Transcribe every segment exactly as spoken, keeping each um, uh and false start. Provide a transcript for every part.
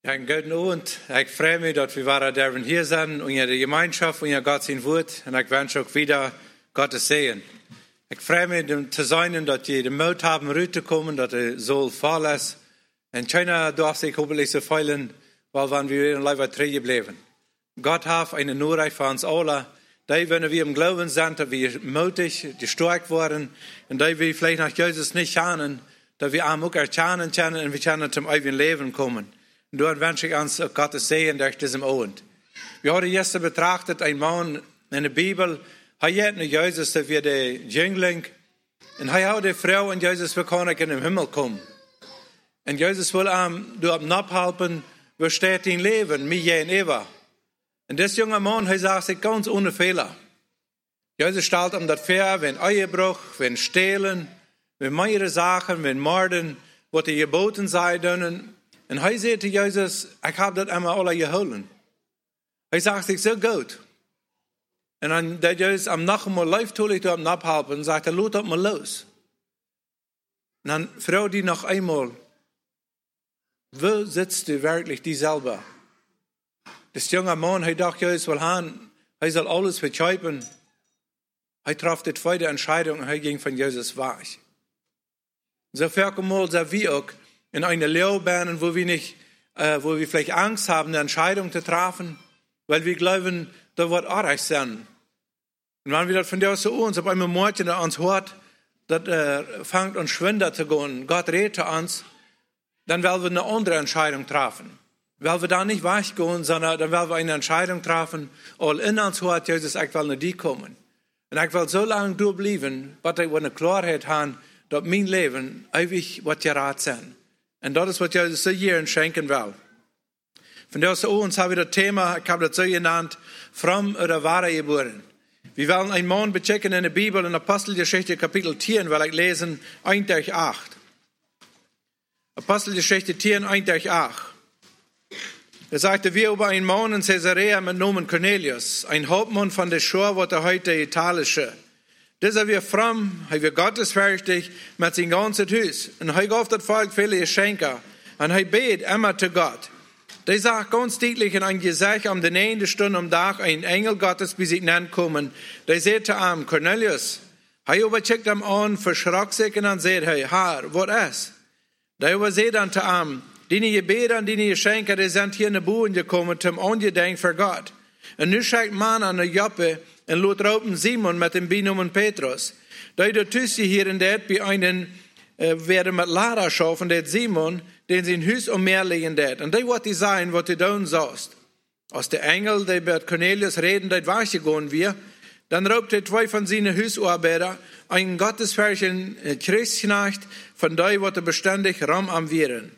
Einen guten Abend. Ich freue mich, dass wir waren hier sind und in der Gemeinschaft und in Gott sein Wort. Und ich wünsche auch wieder Gottes Segen. Ich freue mich zu sein, dass die den Mut haben, rüberzukommen, dass er so voll ist. Und keiner darf sich hoffentlich so feilen, weil wenn wir in Leiber treu bleiben. Gott hat eine Nachricht für uns alle. Da, wenn wir im Glauben sind, dass wir mutig, stark werden und da wir vielleicht nach Jesus nicht schauen, dass wir auch erkennen können und wir können zum ewigen Leben kommen. Und dort wünsche ich uns Gottes Segen durch diesen Abend. Wir haben gestern betrachtet, ein Mann in der Bibel, er hat nicht Jesus, der wir der Jüngling, und er hat die Frau und Jesus, wir können in den Himmel kommen. Und Jesus will ihm durch abhelfen, wo steht dein Leben, mir jeden Eva. Und das junge Mann, er sagt sich ganz ohne Fehler. Jesus stellt ihm das vor, wenn Ehebruch, wenn Stehlen, wenn mehrere Sachen, wenn Morden, was die geboten sei dürfen. Und er sagt zu Jesus, ich habe das einmal alle geholt. Er sagt sich so gut. Und dann der Jesus am Nachhinein live tue du am abhalten und sagt, er lot das mal los. Und dann fragt die noch einmal, wo sitzt du wirklich die selber? Das junge Mann, er dachte, Jesus will haben, er soll alles verkaufen. Er traf die zweite Entscheidung und er ging von Jesus weg. So viel mal sind wir auch in einer Laufbahn, wo wir nicht, äh, wo wir vielleicht Angst haben, eine Entscheidung zu treffen, weil wir glauben, da wird Arsch sein. Und wenn wir das von der aus zu uns, auf einmal Morgen da uns hört, das äh, fängt uns schwinder zu gehen, Gott redet uns, dann werden wir eine andere Entscheidung treffen. Weil wir da nicht weggehen, sondern dann werden wir eine Entscheidung treffen, all in uns hört, Jesus, ich will nicht die kommen. Und ich will so lange durchbleiben, bis ich eine Klarheit habe, dass mein Leben ewig wird gerat sein. Und das ist, was Jesus so hier schenken will. Von der aus uns haben wir das Thema, ich habe das so genannt, fromm oder wahre geboren. Wir wollen einen Mann bechecken in der Bibel, in Apostelgeschichte Kapitel zehn, weil ich lesen eins durch acht. Apostelgeschichte zehn, eins durch acht. Da sagte wir über einen Mann in Caesarea mit Namen Cornelius, ein Hauptmann von der Schar, was der heute italische. Dieser wir fromm, er wir gottesfürchtig mit seinem ganzen Haus. Und er gab das Volk viele Geschenke. Und er bet immer zu Gott. Der sagt ganz deutlich in ein Gesicht, um den einen Stunde am Tag ein Engel Gottes bis sich nennt kommen. Der sagt zu ihm, Cornelius, er übercheckt ihm an, verschrock sich und dann sagt er, Herr, was ist? Der übersieht dann zu ihm, die Gebete und die Geschenke, die sind hier in den Boden gekommen, zum Angedenken für Gott. Und nu schickt man an der Joppe und lot raupen Simon mit dem Binomen Petrus. Da der Tüsse hier in der bei einen äh, werden mit Lara schaffen, der Simon, den sie in Hus um mehr legen det. Und da wird die sein, was du da sagst. Aus der Engel, der mit Cornelius reden, der war gegangen wir. Dann raubt er zwei von seinen Hausarbeiter, einen gottesfürchtigen Kriegsknecht, von da wird er beständig Raum am Viren.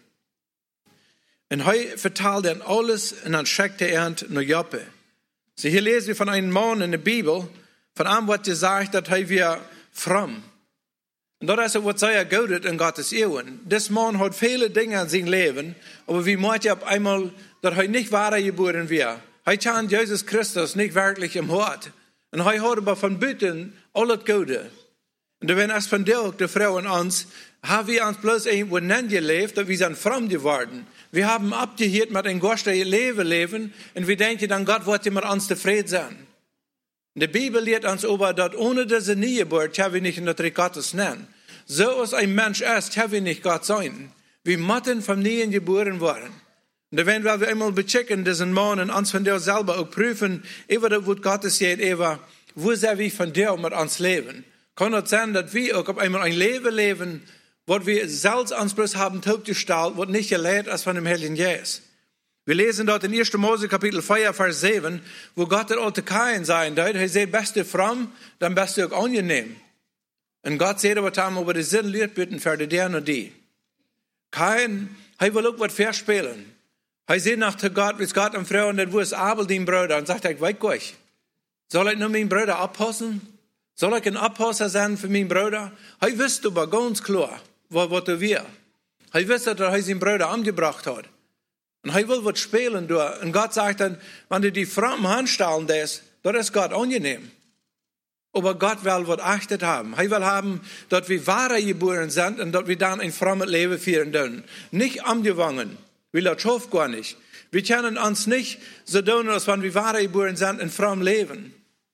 Und er verteilt dann alles und dann schickt er nach Joppe. So hier lesen wir von einem Mann in der Bibel, von einem wird gesagt, dass er wir fromm. Und das ist, was sehr gut in Gottes Ehren. Das Mann hat viele Dinge in seinem Leben, aber wie meint ihr auf einmal, dass er nicht wahre geboren wird. Er kann Jesus Christus nicht wirklich im Hort. Und er hat aber von Büten alles Gute. Und wenn es von dir, die Frau und uns, haben wir uns bloß irgendwo gelebt, dass wir sind fromm geworden. Wir haben abgehört mit einem Gott, der Leben leben, und wir denken dann, Gott wird mit uns zufrieden sein. Die Bibel lehrt uns aber, dass ohne diese Niegeburt, haben wir nicht in der Trick Gottes nennen. So als ein Mensch ist, haben wir nicht Gott sein. Wir müssen vom Nien geboren worden. Und wenn wir einmal bechecken, diesen Mann und uns von dir selber auch prüfen, über das Wort Gottes geht, über, wo sind wir von dir mit uns leben? Kann es sein, dass wir auch auf einmal ein Leben leben, was wir selbst uns bloß haben totgestellt, was nicht gelehrt ist von dem Heiligen Geist. Wir lesen dort in ersten Mose Kapitel vier, Vers sieben, wo Gott der alte Kain sein wird. Er sagt, bist du fromm, dann bist du auch angenehm. Und Gott sagt aber, aber die Sinn lehrt bitten für die der und die. Kain, er will auch was verspielen. Er sagt nach Gott, wie es Gott am Frau und dann wo ist Abel, dein Bruder, und sagt, ich weiß euch, soll ich nur meinen Bruder abpassen? Soll ich ein Abpasser sein für meinen Bruder? Er wusste aber ganz klar, was er will. Er wusste, dass er seinen Bruder umgebracht hat. Und er will was spielen durch. Und Gott sagt dann, wenn du die frommen Handstellen lässt, dann ist Gott angenehm. Aber Gott will was achtet haben. Er will haben, dass wir wahre geboren sind und dass wir dann ein frommes Leben führen dürfen. Nicht umgewangen. Weil das schafft gar nicht. Wir können uns nicht so tun, als wenn wir wahre geboren sind in fromm Leben.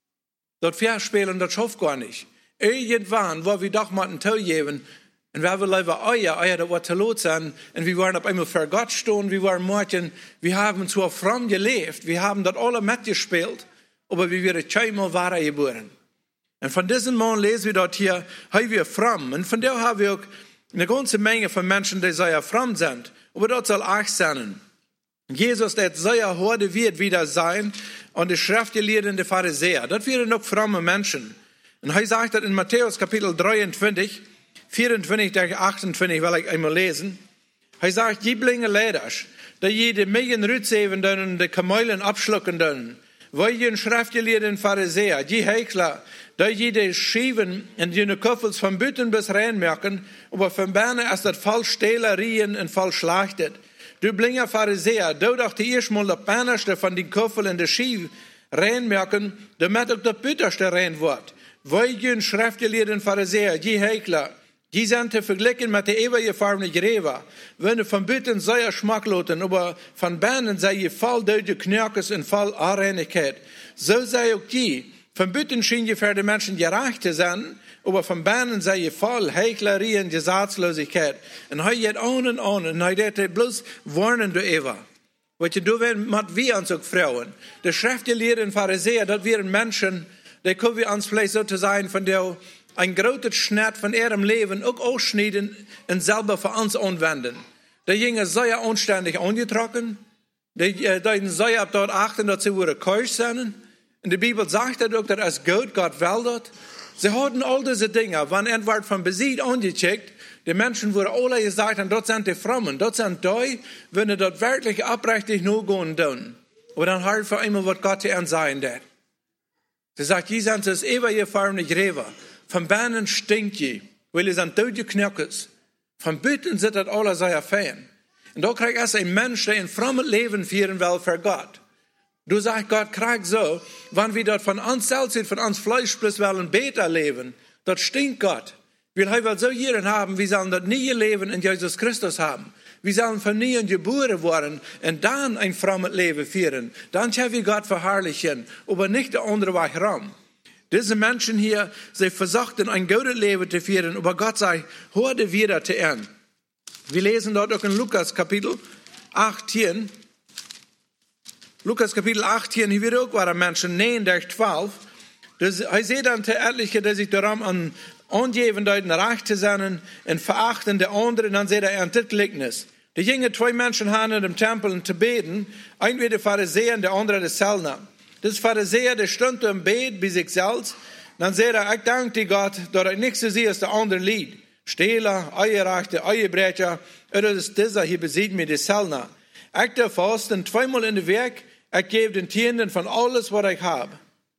Das Verspielen, das schafft gar nicht. Irgendwann, wo wir doch mal ein Teil geben, und wir haben lieber euer, euer, das wird zu lot sein, und wir waren auf einmal für Gott stehen, wir waren Mädchen, wir haben zwar fromm gelebt, wir haben das alle mitgespielt, aber wir werden zweimal wahre geboren. Und von diesem Mann lesen wir dort hier, hey, wir fromm. Und von der haben wir auch eine ganze Menge von Menschen, die sehr fromm sind. Aber das soll auch sein. Jesus, der sehr horde wird wieder sein, und die schriftgelehrten Pharisäer, das wären noch fromme Menschen. Und er sagt das in Matthäus Kapitel dreiundzwanzig, vierundzwanzig durch achtundzwanzig, will ich einmal lesen. Er sagt, Jiblinge Leiders, da jede Million Rützeven und die Kameulen abschlucken dürfen, weil je schriftgelehrten Pharisäer, die Heuchler, da jede Schieven und jene Köffels von Bütten bis reinmerken, aber von Berne ist das voll Stehlerien und voll Schlachtet. Du blinger Pharisäer, du doch die erstmal das Bannerste von den Köffel in der Schief reinmerken, damit auch das Bütterste rein wird. Weil je schriftgelehrten Pharisäer, die Heuchler, die sind zu vergleichen mit der ewigen Gräber. Wenn du von Bütten sehr schmackloten, aber von Bernen sei je voll deutsche Knirkes und voll Areinigkeit. So sei auch die. Von Bütten schien je für die Menschen gerecht zu sein, aber von Bernen sei je voll Heuchlerie und Gesetzlosigkeit. Und er geht on und on, und er geht bloß warnen du Eva. Weil du mit wir uns auch Frauen. Die schriftgelehrten Pharisäer, das wären Menschen, die können wir uns vielleicht sozusagen von der ein großes Schnitt von ihrem Leben auch ausschneiden und selber für uns anwenden. Die gingen sehr anständig angetrocken, die, die sehr dort achten, dass sie ihre Keusch sind. Und die Bibel sagt auch, dass es gut Gott will dort. Sie hatten all diese Dinge, wenn entweder von Besieg angecheckt, die Menschen wurden alle gesagt, und dort sind die Frommen, dort sind die, wenn sie dort wirklich abrechtig nur gehen tun. Aber dann halt für immer, was Gott ihnen sagen wird. Sie sagt, die sind das ewige Farbe Gräber. Von Bernen stinkt je, weil es sind tote Knirkes. Von Bütten sind das alle sehr fein. Und da kriegt es ein Mensch, der ein frommes Leben führen will für Gott. Du sagst, Gott kriegt so, wenn wir dort von uns selbst, von uns Fleisch bloß wollen, Beter leben, das stinkt Gott. Wir wollen so jeden haben, wir sollen das nie Leben in Jesus Christus haben. Wir sollen von nie geboren worden und dann ein frommes Leben führen. Dann können wir Gott verherrlichen, aber nicht der andere Weg herum. Diese Menschen hier, sie versuchten ein gutes Leben zu führen, aber Gott sei, heute wieder zu ehren. Wir lesen dort auch in Lukas Kapitel achtzehn. Lukas Kapitel achtzehn, hier wird auch war Menschen, neun durch zwölf. Er sieht dann der Etliche, der sich darum an angeben, deuten recht zu sein und verachten der anderen, dann sieht er ein Gleichnis. Die gingen zwei Menschen haben in dem Tempel um zu beten, ein war der Pharisäer und der andere der Zöllner. Das Pharisäer, der stand im Bett bei sich selbst. Dann sagt er, ich danke dir Gott, dass ich nichts zu sehen als der andere Lied. Stehler, Eierrechte, Eierbrecher, oder ist dieser hier besiegt mir die Zöllner. Ich der Fasten zweimal in der Werk, ich gebe den Tieren von alles, was ich habe.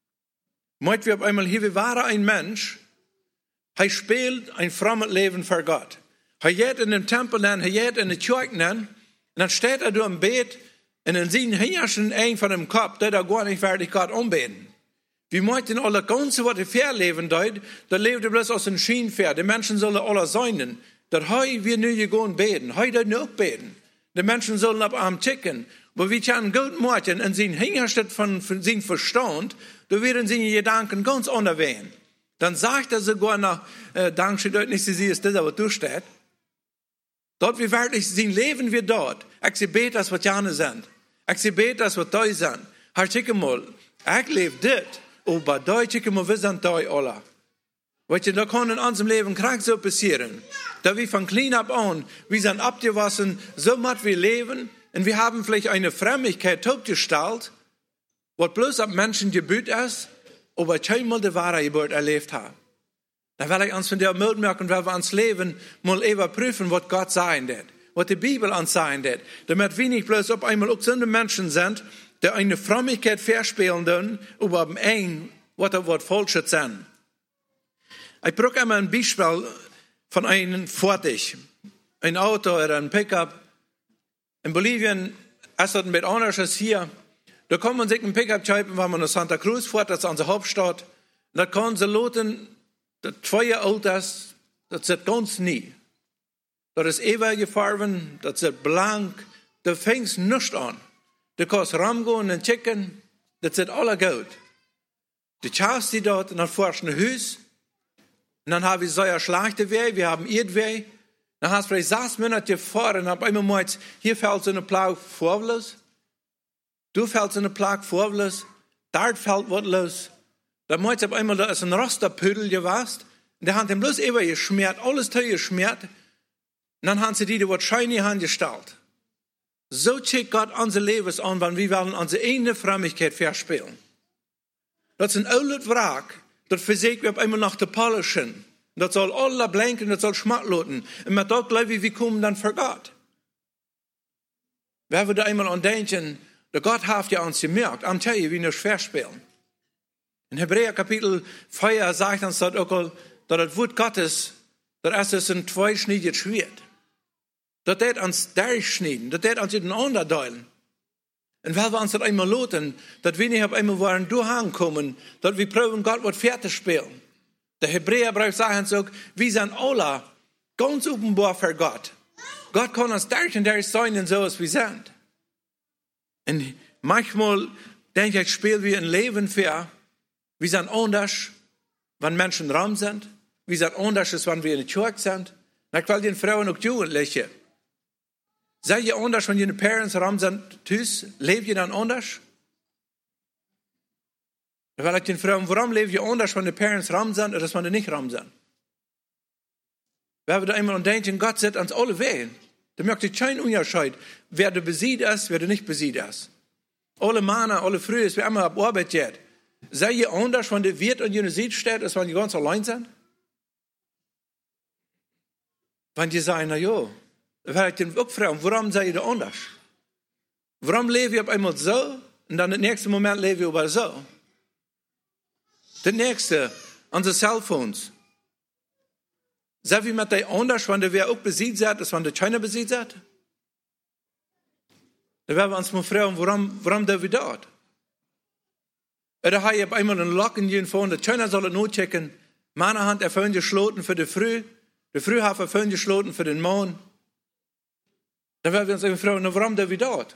Meint wir auf einmal hier, wie war ein Mensch, er spielt ein frommes Leben für Gott. Er geht in den Tempel, er geht in die Kirche, und dann steht er da im Bett, und dann sehen Hirschen ein von dem Kopf, der da gar nicht fertig Gott umbeten. Wir möchten alle ganze, was er verleben dort, da lebt er bloß aus dem Schienenpferd. Die Menschen sollen alle sein, dass heute wir nur gehen beten, heute noch beten. Die Menschen sollen ab am ticken. Aber wir können gut machen, und sie hingestellt von, von seinem Verstand, da werden sie Gedanken ganz unterwegs. Dann sagt er sogar noch, äh, danke dort nicht, sie ist das, aber durchsteht. Dort wir wirklich sein Leben wir dort. Ich sehe bete, das was Jane sind. Ich sehe bete, das was Deu sind. Halt ich mal, ich lebe dit, aber Deu, ich mal, wir sind Deu alle. Weißt du, da kann in unserem Leben krank so passieren. Da wir von klein ab an, wir sind abgewaschen, so matt wir leben, und wir haben vielleicht eine Frömmigkeit aufgestellt, was bloß ab Menschen gebüht ist, aber keinmal die wahre Geburt erlebt haben. Da will ich uns von der Mut merken, weil wir uns leben, mal überprüfen, was Gott sagen wird, was die Bibel uns sagen wird, damit wir nicht bloß auf einmal auch so eine Menschen sind, die eine Frömmigkeit verspielen dürfen, aber am Ende, was er wird falsch sein. Ich brauche einmal ein Beispiel von einem Fahrzeug, ein Auto oder ein Pickup. In Bolivien ist das mit anders als hier. Da kann man sich ein Pickup kaufen, wenn man nach Santa Cruz fährt, das ist unsere Hauptstadt. Da kann sie loten, das zwei Autos, das sind ganz nie. Das ist ewige Farben, das ist blank, da fängst nichts an. Du kannst ramgehen und checken, das ist alles gut. Du schaust die dort und dann fährst du ein Haus. Und dann haben wir so eine schlechte Weh, wir haben Erdweh. Dann hast du vielleicht sechs Monate gefahren und auf einmal meinst, hier fällt so eine Plage vorwärts. Du fällst so eine Plage vorwärts. Dort fällt was los. Dann meinst du auf einmal, da ist ein Rosterpödel gewesen. Und der hat ihm bloß immer geschmiert, alles teuer geschmiert. Und dann haben sie die, die was shiny haben gestellt. So checkt Gott unser Leben an, wenn wir wollen unsere eigene Frömmigkeit verspielen. Das ist ein altes Wrack. Das versägt wir auf einmal nach der Polischen. Das soll alle blinken, das soll schmackloten. Und mit dort glaube ich, wir kommen dann vor Gott. Wer würde einmal an denken, der Gott hat ja uns gemerkt, am Tag, wie wir schwer spielen. In Hebräer Kapitel vier sagt uns das auch, dass das Wort Gottes, das ist ein zweischneidiges Schwert. Das wird uns durchschneiden, das wird uns in den anderen teilen. Und weil wir uns das einmal loten, dass wir nicht auf einmal wollen durchkommen, dass wir probieren, Gott wird fertig spielen. Der Hebräerbrief sagt uns auch, wir sind alle ganz offenbar für Gott. Gott kann uns durch und durch sein, so als wir sind. Und manchmal denke ich, spielen wir ein Leben für, wir sind anders, wenn Menschen Raum sind. Wir sind anders, wenn wir in der Kirche sind. Und ich will den Frauen und Jugendlichen. Seid ihr anders, wenn ihr in den Parents Raum sind, tüß? Lebt ihr dann anders? Weil ich den Frauen, warum lebt ihr anders, wenn die Parents Raum sind, oder wenn die nicht Raum sind? Weil wir da immer denken, Gott setzt uns alle wählen. Da merkt ihr keinen Unterschied, wer du besiegt ist, wer du nicht besiegt ist. Alle Männer, alle Frühe, wer immer auf Arbeit geht. Seid ihr anders, wenn der Wirt und ihr Sieg steht, als wenn die ganz allein sind? Wenn die sagen, na ja, weil ich den auch fragen, warum seid ihr da anders? Warum leben wir auf einmal so und dann im nächsten Moment leben wir aber so? Der nächste, unsere Cellphones. Sind wir mit der anders, wenn der wer auch besiegt hat, als wenn der keiner besiegt hat? Dann werden wir uns mal fragen, warum, warum da wir dort? Oder habe ich auf einmal einen Locken gehen vor, der keiner soll nur checken, meine Hand erfüllen geschloten für die Früh, die Früh hat erfüllen geschloten für den Mond. Dann werden wir uns eben fragen, warum da wir dort?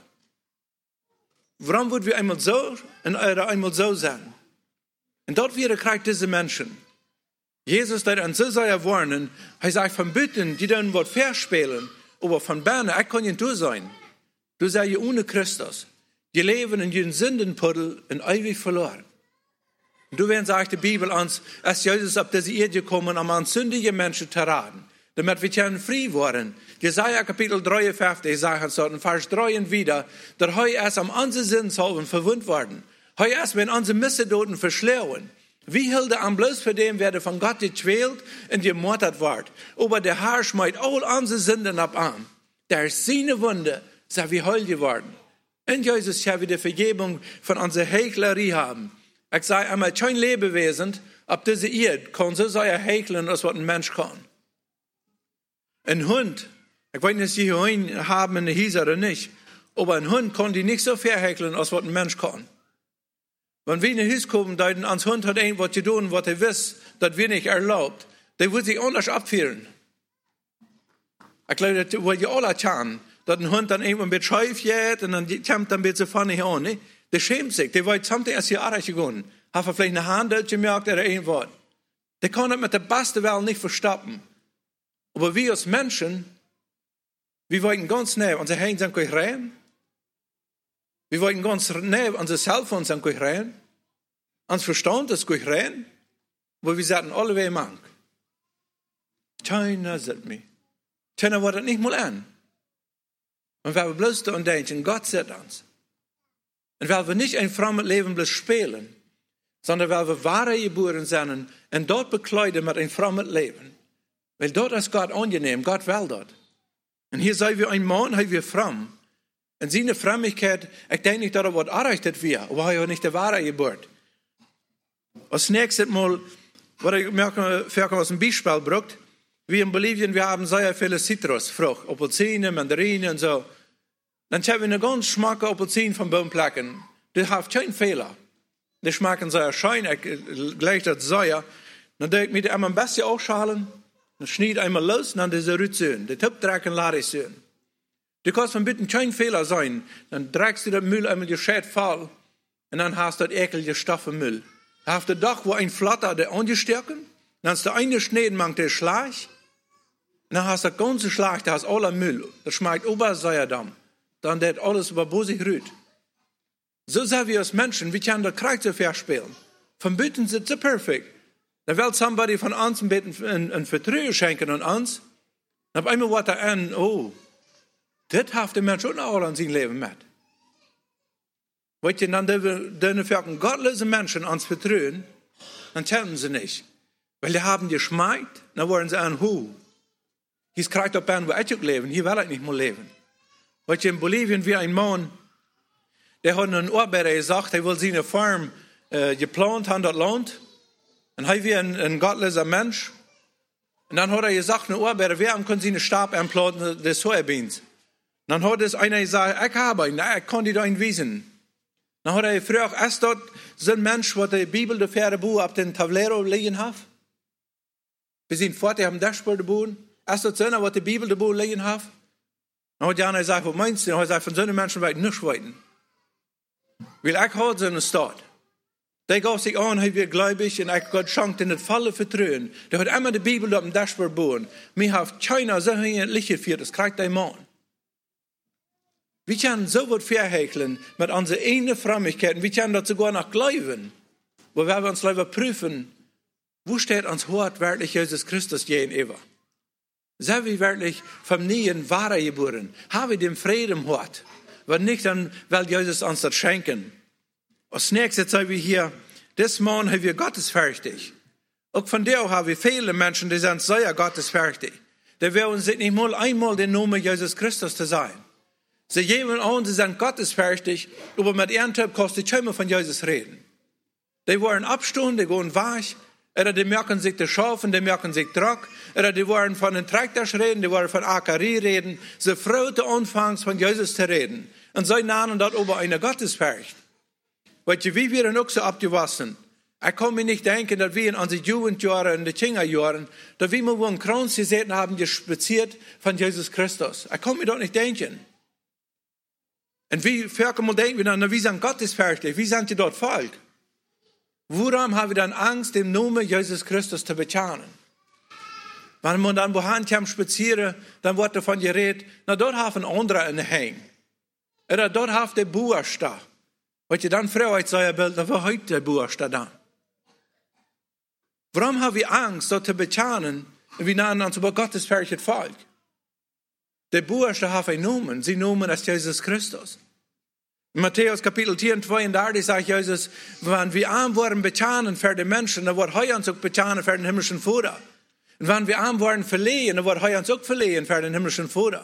Warum würden wir einmal so und einmal so sein? Und dort wieder kriegt diese Menschen. Jesus, der an so sehr warnen, er sagt, von Bitten, die dann was verspielen, aber von Berne, ich kann nicht du sein. Du sei ja ohne Christus. Die leben in ihren Sündenpuddel und ewig verloren. Und du werden, sagt die Bibel uns, als Jesus auf diese Erde gekommen, um an sündige Menschen zu raten, damit wir können frei werden. Jesaja Kapitel dreiundfünfzig sagt uns dort in Vers drei und wieder, dass heu erst am unsere Sinnshalben verwundt worden. Heu erst, wenn unsere Missedoten verschleuen. Wie hilde am bloß für den, wer von Gott gequält und gemordet ward. Aber der Herr schmeißt all unsere Sünden ab an. Der ist seine Wunde, sei wir heil geworden. In Jesus haben wir die Vergebung von unserer Heuchlerie haben. Ich sage einmal, kein Lebewesen auf dieser Erde kann so sehr heucheln, als was ein Mensch kann. Ein Hund, ich weiß nicht, ob Sie Hunde haben in der Hiese oder nicht, aber ein Hund kann die nicht so verheckeln, als was ein Mensch kann. Wenn wir in den Haus kommen, dann ans Hund hat irgendwas zu tun, was er wisst, das wir nicht erlaubt, der wird sich anders abführen. Ich glaube, das will ja alle tun, dass ein Hund dann irgendwann ein bisschen scheif geht und dann kommt dann ein bisschen funny an. Ne? Der schämt sich, der weiß, something ist hier auch gegangen. Hat er vielleicht eine Hand gemerkt oder irgendwas. Der kann das mit der besten Welt nicht verstoppen. Aber wir als Menschen, wir wollten ganz nah unsere Hände sind rein. Wir wollten ganz nah unsere Cellphones sind rein. Unser Verstand ist rein. Aber wir sagten alle wie mank. Keiner sieht mich. Keiner wird das nicht mal an. Und weil wir bloß da und denken, Gott sieht uns. Und weil wir nicht ein frommes Leben bloß spielen, sondern weil wir wahre geboren sind und dort bekleiden mit ein frommes Leben. Weil dort ist Gott angenehm, Gott will dort. Und hier sei wir ein Mann, haben wir fromm. Und seine Frömmigkeit, ich denke nicht, dass er was erreicht wird, aber er hat nicht die wahre Geburt. Als nächstes Mal, was ich merke, vielleicht aus dem Beispiel braucht, wie in Bolivien, wir haben sehr viele Zitrusfrüchte, Apfelsinen, Mandarinen und so. Dann haben wir eine ganz schmacke Apfelsinen von Baumplanken. Die haben keinen Fehler. Die schmecken sehr schön, gleich das Säuer. Dann denke ich mir, die einmal ein bisschen ausschalen, dann schneide einmal los, und dann diese Rützön, die Tippdrecken lade ich schön. Du kannst von bitten kein Fehler sein. Dann trägst du das Müll einmal gescheit voll und dann hast du das ekelige Stoffe Müll. Da hast du doch, wo ein Flatter der angestärken, dann hast du eine Schneedenmann, der Schlag, und dann hast du das ganze Schlag, da hast aller Müll. Das schmeckt Obersäuerdamm. Dann wird alles über Bosig rüht. So sind wir als Menschen, wir können das Kreuz so verspielen. Von bitten sind sie perfekt. Dann will somebody von uns ein bisschen ein, ein Vertrauen schenken an uns. Und auf einmal wird er an, oh, das hat der Mensch auch noch an sein Leben mit. Weißt du, dann dürfen wir gottlose Menschen uns vertrauen, dann täten sie nicht. Weil die haben geschmeckt, dann wollen sie an, hu. Hier kriegt auch an, wo ich auch leben, hier will ich nicht mehr leben. Weißt du, in Bolivien wie ein Mann, der hat einen Arbeiter gesagt, er will seine Farm äh, geplant haben, das Land. Und er war ein, ein gottloser Mensch. Und dann hat er gesagt, ein Arbeiter, wer kann seine Stab anplanten, des Sojabeans. Und dann hat es einer gesagt, ich habe ihn, ich kann dir da einen wiesen. Dann hat er gefragt, ist dort so ein Mensch, der die Bibel, der Pferdebuch, auf den Tablero liegen hat? Wir sind fort, die haben Dashboard geboren. Ist dort so einer, der die Bibel, der Buch liegen hat? Dann hat Jana gesagt, was meinst du? Dann hat er gesagt, von so einem Menschen weit nicht weiten. Weil ich habe so eine Stadt. Der gab sich an, er wird gläubig und ich Gott schenkt in das volle Vertrauen. Der hat immer die Bibel auf dem Dashboard geboren. Mir hat keiner so ein Licht geführt, das kriegt ein Mann. Wir können so was verheckeln mit unseren eigenen Frömmigkeiten. Wir können das sogar noch glauben. Wo wir uns lieber prüfen, wo steht uns Hort wirklich Jesus Christus gegenüber? Sind wir wirklich vom Neuen wahrer geboren? Haben wir den Frieden im Hort? Wenn nicht, dann will Jesus uns das schenken. Als nächstes sagen wir hier, das Mann haben wir gottesfertig. Auch von der haben wir viele Menschen, die sind sehr gottesfertig. Die wollen sich nicht mal einmal den Namen Jesus Christus zu sein. Sie geben an, sie sind gottesfertig, aber mit ihrem Typ kostet die Schöme von Jesus reden. Die wollen abstunden, die gehen weich, oder die merken sich die Schafen, die merken sich Druck, oder die wollen von den Traktoren reden, die wollen von Ackerie reden. Sie freuten anfangs von Jesus zu reden. Und sie nennen das aber eine Gottesfurcht. Weißt du, wie wir dann auch so abgewassen. Ich kann mir nicht denken, dass wir in unseren Jugendjahren, in den Kinderjahren, dass wir mal wo einen Kranz gesehen haben, gespaziert von Jesus Christus. Ich kann mir das nicht denken. Und wie können wir denken, dann, wie sind Gottesfurchtig, wie sind die dort Volk? Woran haben wir dann Angst, den Namen Jesus Christus zu bekennen? Wenn man dann wohin kommt, spazieren, dann wird davon geredet, na dort haben andere in den Hang. Oder dort hat der Buhr da. Weißt du, dann fragt sich ein Bild, wo heute der Buhr da? Warum haben wir Angst, dort zu bekennen, und wir nennen uns über Gottesfurchtig Volk? Der Buhr da hat einen Namen, sie Namen ist Jesus Christus. In Matthäus Kapitel vierundzwanzig sagt Jesus, wenn wir arm worden bekennen für die Menschen, dann wird er uns auch bekennen für den himmlischen Vater. Und wenn wir arm worden verlehen, dann wird er uns auch verlehen für den himmlischen Vater.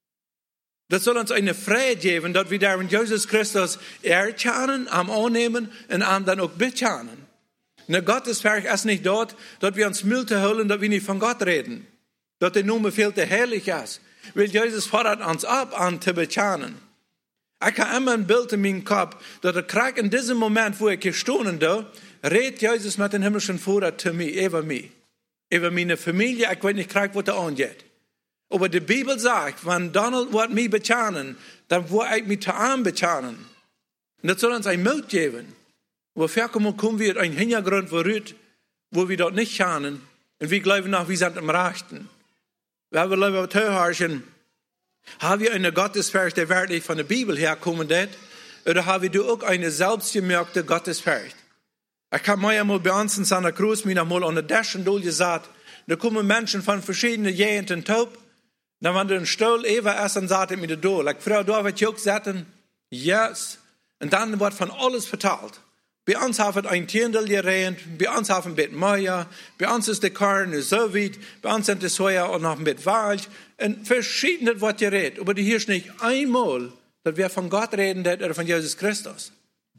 Das soll uns eine Freiheit geben, dass wir darin Jesus Christus erkennen, am annehmen und am dann auch bekennen. Und Gotteswerk ist nicht dort, dass wir uns Müll zu holen, dass wir nicht von Gott reden. Dass der Name viel zu herrlich ist. Weil Jesus fordert uns ab, an zu bekennen. Ich habe immer ein Bild in meinem Kopf, dass ich kriege in diesem Moment, wo ich gestanden bin, redet Jesus mit dem himmlischen Vater zu mir, über mich. Über meine Familie, ich weiß nicht, kriege, was da angeht. Aber die Bibel sagt, wenn Donald wird mich bekennen, dann wird ich mich zu arm bekennen. Und das soll uns ein Mut geben. Wofür kommen wir ein Hintergrund, wo wir dort nicht kennen. Und wir glauben noch, wir sind im Rechten. Wir haben lieber zuhören, haben wir eine Gottesfurcht, die wirklich von der Bibel herkommt, oder haben wir auch eine selbstgemerkte Gottesfurcht? Ich habe mir einmal bei uns in Santa Cruz mir einmal an der Deschen gesagt, da kommen Menschen von verschiedenen Gegenden taub. Dann, wenn du einen Stuhl eben erst dann sagt er mir da, like, Frau, da wird ich auch sagen, yes. Und dann wird von alles verteilt. Bei uns haben wir ein Tierndel geregnet, bei uns haben wir ein bisschen mehr, bei uns ist der Korn so weit, bei uns sind die Soja und noch ein bisschen Wald. Und verschiedene wird geredet. Aber hier ist nicht einmal, dass wir von Gott reden oder von Jesus Christus.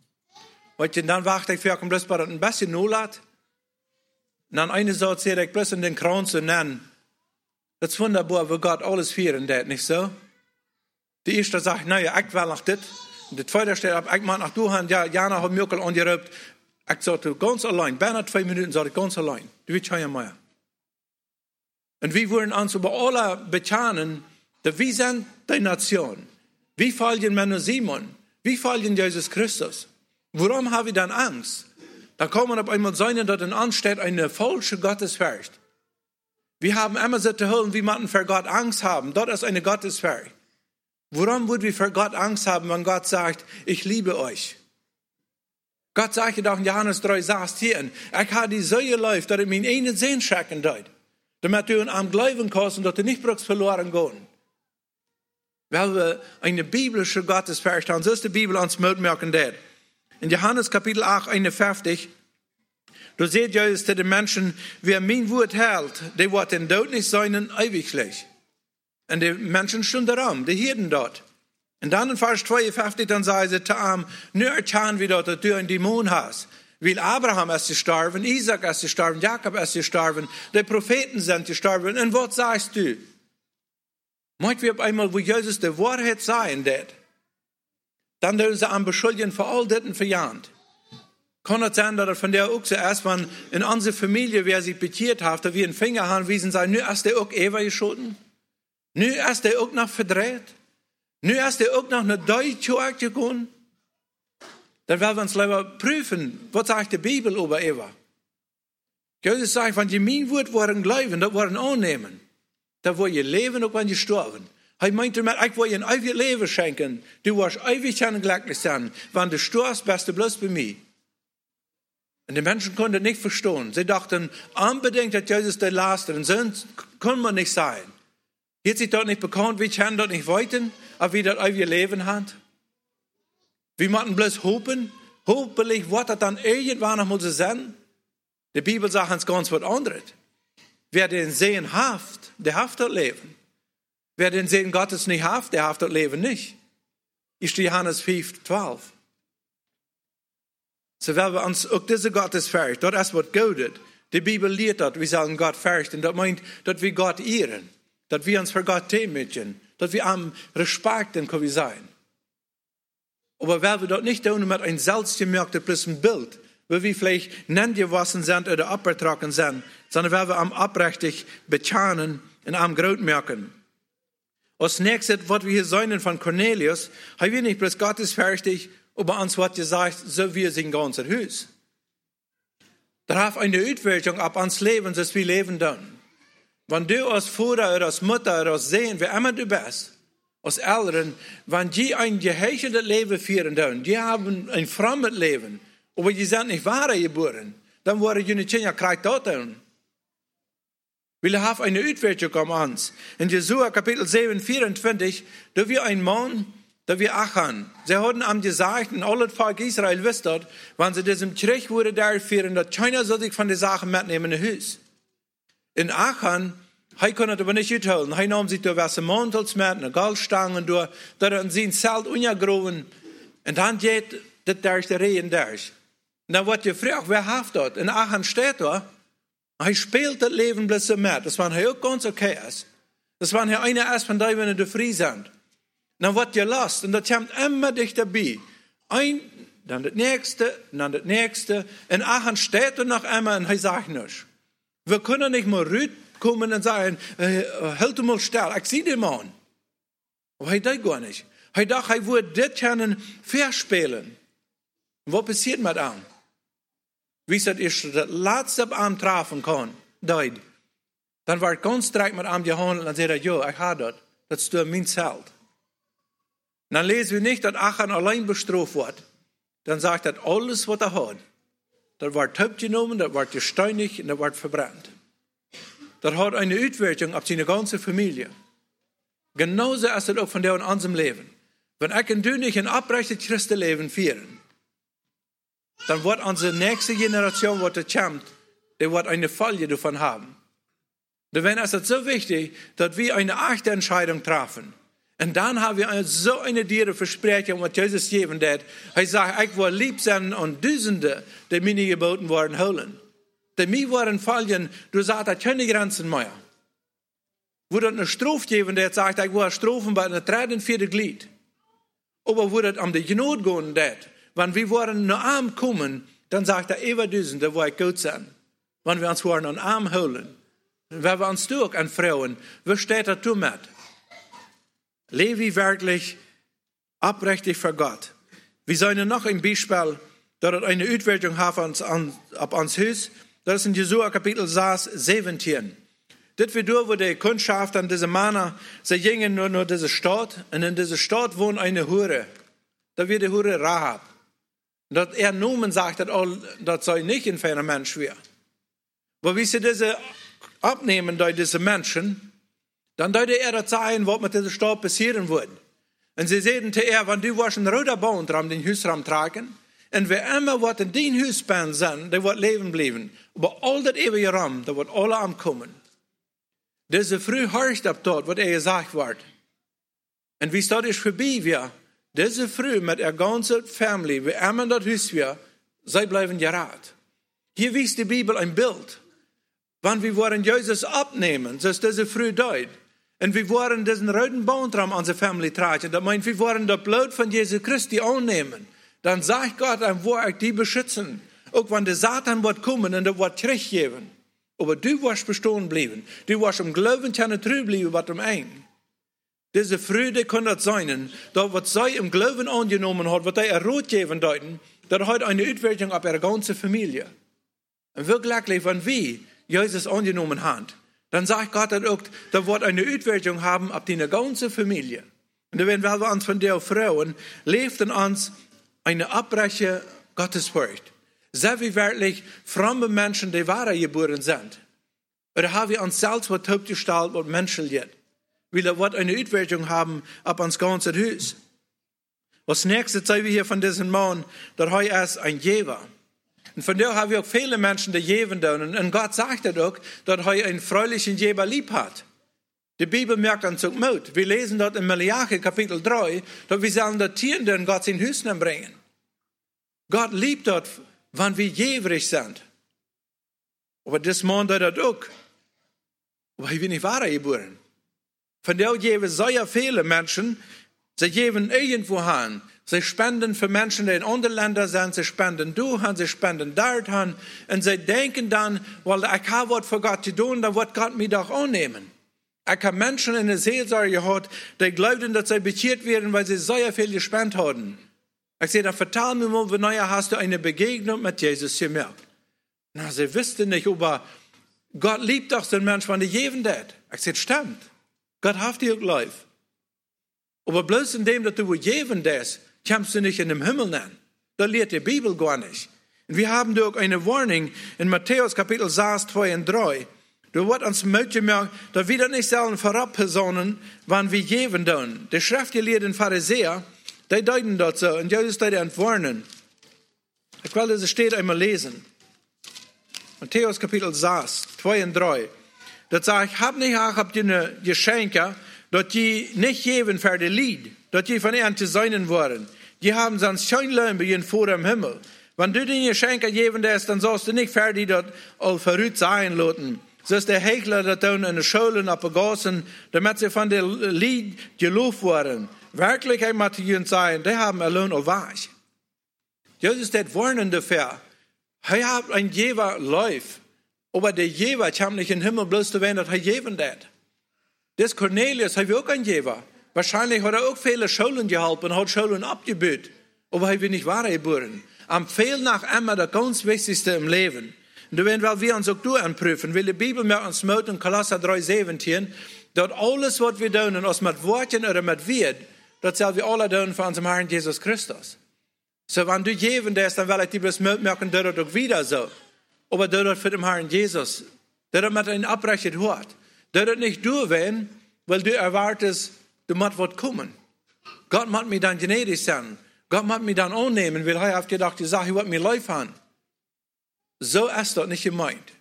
Weißt du, dann warte ich, vielleicht bloß bei ein bisschen Nulat. Und dann eine Sache sehe ich bloß in den Kran zu nennen. Das ist wunderbar, wo Gott alles führen wird, nicht so? Die erste sagt, naja, ich will noch das. Und die zweite steht ab, ich mag nach du haben, ja, Jana hat mir auch angerübt. Ich sagte, ganz allein, beinahe zwei Minuten, sagte ich, ganz allein. Du willst schon mehr. Und wir wollen uns über alle bekennen, Wie sind die Nation? Wie folgen wir nur Simon? Wie folgen Jesus Christus? Warum haben wir dann Angst? Da kommen auf einmal sein, dass in uns steht eine falsche Gottesfurcht. Wir haben immer so zu hören, wie man für Gott Angst haben. Dort ist eine Gottesfurcht. Warum würden wir für Gott Angst haben, wenn Gott sagt, ich liebe euch? Gott sagt doch in Johannes drei, sagst hier, ich habe die Säue läuft, dass ich mein einen Sehen schrecken deut. Damit du am Glauben kannst und dass du nicht brauchst verloren gehen. Weil wir eine biblische Gottesfurcht haben, so ist die Bibel uns mitmerken der. In Johannes Kapitel acht, einundfünfzig, du seht ja, dass die Menschen, wer mein Wort hält, der wird in Tod nicht sein, ewiglich. Und die Menschen stehen daran, die Hirten dort. Und dann in Vers zweiundfünfzig, dann sagen sie zu ihm, nur erkennen wir dort, dass du einen Dämon hast. Weil Abraham ist gestorben, Isaac ist gestorben, Jakob ist gestorben, die Propheten sind gestorben. Und was sagst du? Meint wir auf einmal, wo Jesus die Wahrheit sagen wird, dann dürfen sie ihn beschuldigen für all das und für Jahnd. Kann es sein, dass er von der auch zuerst, wenn in unserer Familie, wer sich bekehrt hat, dass wir einen Finger haben, wiesen sagen, nur ist der auch Eva geschoten? Nu ist er ook nog verdreht. Nu ist er ook nog naar Deutsch gegangen. Dann werden wir uns lieber prüfen, was sagt die Bibel über Eva. Jesus sagt, wenn je mein Wort waren glauben, das waren annehmen. Da wo je leben, auch wenn je sterben. Er meinte mir, ich will je ein ewiges Leben schenken. Du wirst ewig und glücklich sein. Wenn du stirbst, bist du bloß bei mir. Und die Menschen konnten nicht verstehen. Sie dachten, unbedingt, dass Jesus der Letzte und sonst kann man nicht sein. Jetzt ist dort nicht bekannt, wir können dort nicht weiten, aber wie das ewige Leben hat. Wir müssen bloß hoffen, hoffentlich wird das dann irgendwann noch mal so sein. Die Bibel sagt uns ganz was anderes. Wer den Sehen haft, der haft das Leben. Wer den Sehen Gottes nicht haft, der haft das Leben nicht. Ist Johannes fünf, zwölf. So werden wir uns auch diese Gottesfurcht, dort ist was Gutes. Die Bibel lehrt das, wir sollen Gott fürchten. Das meint, dass wir Gott ehren. Dass wir uns für Gott demütigen. Dass wir am Respekten können wir sein. Aber wenn wir dort nicht tun mit einem selbstgemerkten bloßen Bild, wo wir vielleicht nicht gewaschen sind oder abgetrocknet sind, sondern wenn wir am abrechtig bekennen und am Grot merken. Als nächstes, was wir hier sehen von Cornelius, haben wir nicht bloß gottesfürchtig, aber uns wird gesagt, so wie es in ganzer Haus. Da hat eine Auswirkung auf uns Leben, dass wir leben dann. Wenn du als Vater oder als Mutter oder als Sohn, wer immer du bist, als Eltern, wenn die ein geheucheltes Leben führen dürfen, die haben ein fremdes Leben, aber die sind nicht wahre geboren, dann wollen die Kinder Krieg dort tun. Wir haben eine Auswirkung auf uns. In Jesua Kapitel sieben, vierundzwanzig, da wir ein Mann, da wir Achan, sie haben ihm gesagt, und alle Volk Israel wisst dort, wenn sie diesem Krieg wurde da führen, dass keiner soll sich von den Sachen mitnehmen in das Haus. In Achan, er konnte aber nicht utholen. Er nahm sich durch was Mantels mit, eine Goldstange durch, da er sein Zelt ungegraben. Und dann geht das durch die Rehen durch. Und dann wird gefragt, wer hat dort? In Achan steht da, er spielt das Leben bloß so mit. Das war auch ganz okay ist. Das war hier einer erst von denen, wenn die frei sind. Und dann wird gelost und das kommt immer dicht dabei. Ein, dann das nächste, dann das nächste. In Achan steht da noch einmal und er sagt nichts. Wir können nicht mal rüberkommen und sagen, äh, halt mal still, ich sehe den Mann. Aber er dachte gar nicht. Er dachte, er würde das können verspielen. Und was passiert mit ihm? Wie es das ist, das letzte Abend treffen kann, deut. Dann war er ganz direkt mit ihm gehandelt und sagte, ja, ich habe das. Das ist mein Zelt. Und dann lesen wir nicht, dass Achan allein bestraft wird. Dann sagt er, alles, was er hat. Das wird abgenommen, das wird gesteinigt und das wird verbrannt. Das hat eine Auswirkung auf seine ganze Familie. Genauso ist es auch von der in unserem Leben. Wenn ich und du nicht ein abrechtes Christenleben führen, dann wird unsere nächste Generation, die kommt, die wird eine Folge davon haben. Deswegen ist es so wichtig, dass wir eine echte Entscheidung treffen. Und dann haben wir so eine diere Versprechung, was Jesus geben wird. Er sagt, ich will lieb sein und Dutzende, die mir nicht geboten worden, holen. Die mir wollen folgen, du sagst, das keine Grenzen mehr. Wo das eine Strophe geben, der sagt, ich will Strophen bei einer dritten, vierten Glied. Aber wo das um die Gnade gehen wird, wenn wir wollen nur Arm kommen, dann sagt er, über Dutzende, wo ich gut sein. Wenn wir uns wollen an Arm holen, wenn wir uns durch an Frauen, wo steht das du mit? Lebe wirklich abrechtig für Gott. Wir sollen noch ein Beispiel, dass es eine Auswirkung hat auf uns Haus. Das ist in Jesua Kapitel siebzehn. Das wird durch, wo die Kundschaft an diese Männer, sie gingen nur nach dieser Stadt, und in dieser Stadt wohnt eine Hure. Da wird die Hure Rahab. Und er Nomen sagt, das sei nicht ein feiner Mensch wäre. Aber wie sie diese abnehmen, durch diese Menschen, dann deutet er das ein, was mit dieser Stadt passieren wird. Und sie sehen zu er, wenn du warst ein roter Baum dran, den Hausraum tragen, und wer immer was in den Hausbahn sind, der wird leben bleiben. Aber all das ewige Raum, da wird alle ankommen. Diese früh horcht ab dort, was er gesagt wird. Und wie es dort ist vorbei, wir, diese früh mit der ganzen Familie, wie immer dort Haus wir, sie bleiben gerat. Hier wies die Bibel ein Bild. Wenn wir wollen Jesus abnehmen, so ist diese früh dort. Und wir wollen diesen roten Baumtraum an unsere Familie tragen. Das meint, wir wollen das Blut von Jesus Christi annehmen. Dann sagt Gott, ein Wort, die beschützen. Auch wenn der Satan wird kommen und der wird zurückgeben. Aber du wirst bestehen bleiben. Du wirst im Glauben keine treu bleiben, was um ein. Diese Freude kann das sein, dass was sie im Glauben angenommen hat, was sie ihr Rot geben deuten, das hat eine Auswirkung auf ihre ganze Familie. Und wirklich, wenn wir Jesus angenommen haben, dann sagt Gott dann auch, da wird eine Auswirkung haben auf die ganze Familie. Und wenn wir uns von der Frauen lebt in uns eine Abbreche Gottesfurcht. Sehr wie wirklich fromme Menschen, die wahre geboren sind. Oder haben wir uns selbst was aufgestellt, was Menschen wird. Weil er wird eine Auswirkung haben auf uns ganze Haus. Was nächstes sehen wir hier von diesem Mann, dass er ist ein Jever. Und von der haben wir auch viele Menschen, die geben dürfen. Und Gott sagt auch, dass er einen fröhlichen Geber lieb hat. Die Bibel merkt uns auch Mut. Wir lesen dort in Malachi Kapitel drei, dass wir sollen das Tier in Gott in Hüsten bringen. Gott liebt dort, wenn wir jährig sind. Aber das Mann dort auch. Aber ich bin nicht wahr geboren. Von der geben sehr viele Menschen, sie geben irgendwo hin. Sie spenden für Menschen, die in anderen Ländern sind, sie spenden durch, sie spenden dort hin. Und sie denken dann, weil ich habe was für Gott zu tun, dann wird Gott mich doch annehmen. Ich habe Menschen in der Seelsorge gehabt, die glaubten, dass sie bekehrt werden, weil sie sehr viel gespendet haben. Ich sage, dann vertell mir mal, wann hast du eine Begegnung mit Jesus gemerkt? Na, sie wussten nicht, aber Gott liebt doch den Menschen, wenn die geben das. Ich sage, stimmt. Gott hat dir lieb. Aber bloß in dem, dass du geben das, kommst du nicht in den Himmel nennen. Da lehrt die Bibel gar nicht. Und wir haben da auch eine Warnung in Matthäus Kapitel sechs, zwei und drei. Da wird uns möglich gemacht, dass wir das nicht sollen vorab Personen, wann wir geben tun. Die schriftgelehrten Pharisäer, die deuten dort so, und Jesus die entwarnen. Ich will das steht einmal lesen. Matthäus Kapitel sechs, zwei und drei. Das sagt, hab nicht auch habt ihr eine Geschenke, dass die nicht geben für die Lied, dass die von ihnen zu sein wollen. Die haben sonst kein Lohn bei ihnen vor dem Himmel. Wenn du die Geschenke geben lässt, dann sollst du nicht für die dort all verrückt sein lassen. So ist der Hegler das tun in den Schulen abgegossen, damit sie von der Lied gelobt wurden. Wirklich einmal zu ihnen sein, die haben allein auch wahr. Jesus das warnen dafür. Er hat ein Jever läuft. Aber der Jever kam nicht in den Himmel bloß zu werden, dass er geben das. Das Cornelius hat auch ein Jever. Wahrscheinlich hat er auch viele Schulen gehalten und hat Schulen abgebüht. Aber er wird nicht wahr geboren. Am Fehl nach immer das ganz Wichtigste im Leben. Und wenn wir uns auch anprüfen, weil die Bibel mit uns mit in Kolosser drei, siebzehn, dass alles, was wir tun, uns mit Worten oder mit Wort, das sollen wir alle tun für unseren Herrn Jesus Christus. So, wenn du geben das, dann will ich dir bloß mitmerken, dass das auch wieder so. Aber das für den Herrn Jesus, das mit einem abrechnet hat. Das nicht du werden, weil du erwartest, du musst was kommen. Gott muss mir dann gnädig sein. Gott muss mir dann annehmen, weil er hat gedacht, die Sache wird mir live haben. So ist das nicht gemeint.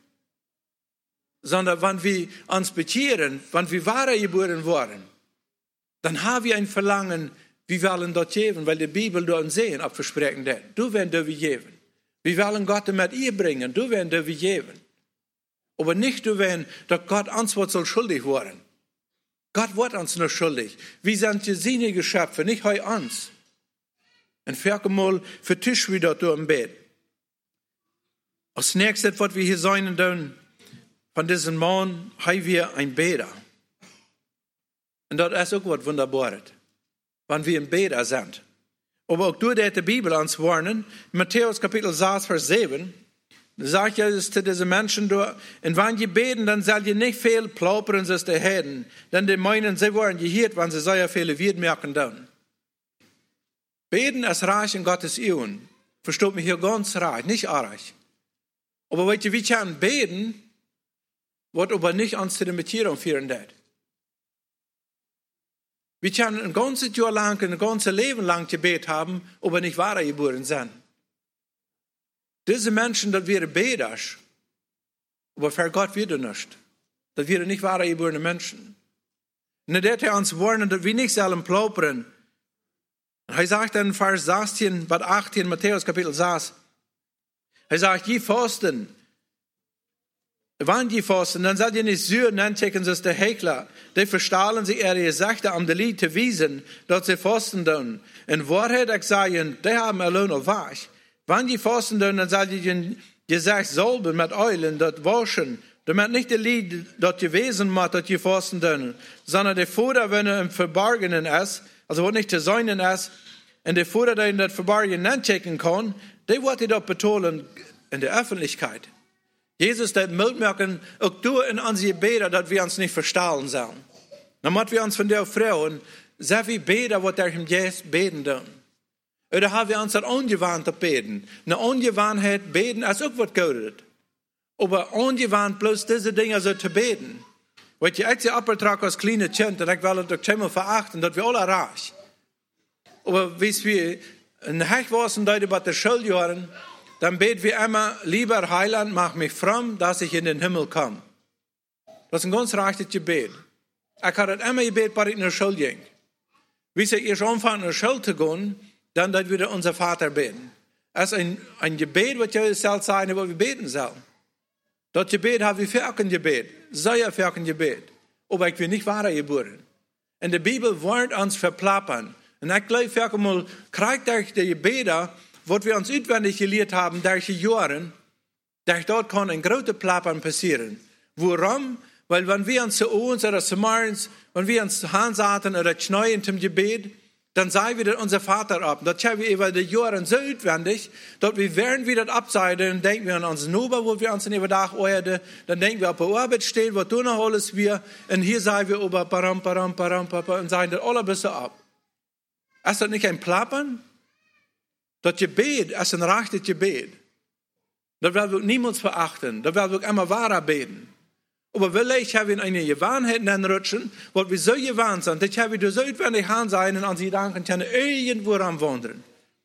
Sondern wenn wir uns bekehren, wenn wir wahre geboren wurden, dann haben wir ein Verlangen, wir wollen dort geben, weil die Bibel dort sehen, ob wir sprechen das. Du werden wir geben. Wir wollen Gott mit ihr bringen, du werden wir geben. Aber nicht du werden, dass Gott uns was soll schuldig werden. Gott wird uns nur schuldig. Wir sind die seine Geschöpfe, nicht heu uns. Und fertig mal für Tisch wieder durch im Bett. Als nächstes, was wir hier sein tun, von diesem Mann haben wir ein Bäder. Und das ist auch was Wunderbares, wenn wir im Beten sind. Aber auch durch die Bibel uns warnen, Matthäus Kapitel sechs, Vers sieben, sagt Jesus zu diesen Menschen, und wenn ihr beten, dann sollt ihr nicht viel plaudern, als die Heiden, denn die meinen, sie wollen gehört, wenn sie sehr viele Wied merken dann. Beten ist reich in Gottes Ehren. Versteht mich hier ganz reich, nicht reich. Aber weißt du, wir können beten, was aber nicht uns zu der Bekehrung führen wird. Wir können ein ganzes Jahr lang, ein ganzes Leben lang Gebet haben, aber nicht wahre geboren sind. Diese Menschen, das wären Beter, aber für Gott wieder nicht. Das wären nicht wahre geborene Menschen. Und er hat uns warnen, dass wir nicht sollen plaudern. Er sagt in Vers sechzehn, Bad achtzehn, Matthäus Kapitel sechs, er sagt, je fasten, wenn die fasten, dann seid ihr nicht süß, dann checken sie es der Hekler. Die verstahlen sich ihre Gesächte, um die Lied zu wiesen, dass sie fasten tun. In Wahrheit, ich sage, die haben allein auf Wasch. Wenn die fasten tun, dann seid ihr den Gesächt salben mit Eulen, das waschen. Damit nicht die Lied, das ihr wesen macht, dass ihr fasten tun, sondern die Futter, wenn er im Verborgenen ist, also was nicht zu sein ist, und die Futter, die in das Verborgenen nicht checken kann, die wird ihr doch betonen in der Öffentlichkeit. Jesus hat mitmerken, auch du in unsere Beten, dass wir uns nicht verstahlen sollen. Dann müssen wir uns von der Frauen sehr viel beten, was der Jesus beten tun. Oder haben wir uns das ungewohnt auf beten. Eine Ungewohnheit beten ist auch was Gutes. Aber ungewohnt bloß diese Dinge so zu beten. Weil ich jetzt abgetragen als kleine Kind, und ich will das doch verachten, dass wir alle reich. Aber wie wir in Hechwassen deuten bei der Schuljahren, dann beten wir immer, lieber Heiland, mach mich fromm, dass ich in den Himmel komme. Das ist ein ganz rechtes Gebet. Ich habe das immer gebeten, weil ich in der Schule ging. Wie sie erst anfangen, in der Schule zu gehen, dann wird wieder unser Vater beten. Es ist ein, ein Gebet, was Jesus selbst sagen, was wir beten sollen. Das Gebet haben wir für ein Gebet, sehr für ein Gebet. Aber ich will nicht wahre geboren. In der Bibel warnt uns verplappern. Und ich glaube, für einmal kriegt euch die Gebete, was wir uns auswendig gelehrt haben, durch die Jahre, durch dort kann ein großer Plappern passieren. Warum? Weil wenn wir uns zu uns oder zu morgens, wenn wir uns hinsetzen oder schneien zum Gebet, dann sei wieder unser Vater ab. Das haben wir über die Jahre so auswendig, dass wir während wir das abseiten, dann denken wir an unseren Nuber, wo wir uns in den Tag ehren, dann denken wir auf der Arbeit stehen, was du noch alles wir, und hier sagen wir über param, param, param, param, und sagen das alle bis ab. Ist das nicht ein Plappern? Das Gebet ist ein rechtes Gebet. Das will wir niemals verachten. Das will wir immer wahrer beten. Aber vielleicht haben wir eine Gewohnheit rutschen, wo wir so gewohnt sind, dass wir so utwendig haben sein und an sie Gedanken können irgendwo am wandern.